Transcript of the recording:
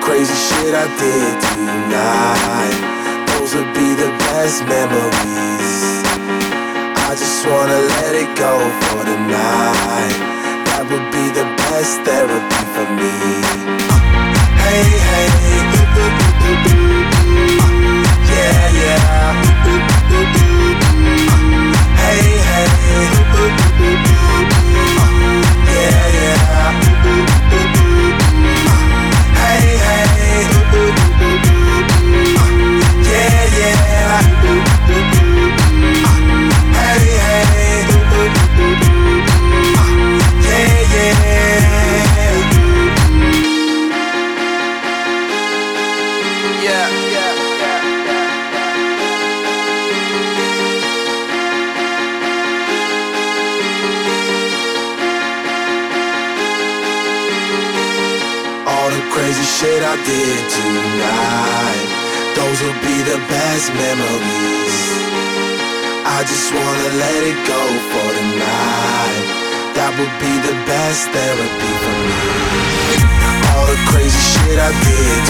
crazy shit I did tonight, those would be the best memories. I just wanna let it go for the night. That would be the best therapy for me. Hey, hey, yeah, yeah. Hey, hey, yeah, yeah. Hey, hey, yeah, yeah. Hey, hey, yeah, yeah. Yeah, yeah, yeah, all the crazy shit I did tonight, those will be the best memories. I just wanna let it go for the night. That would be the best therapy for me. All the crazy shit I did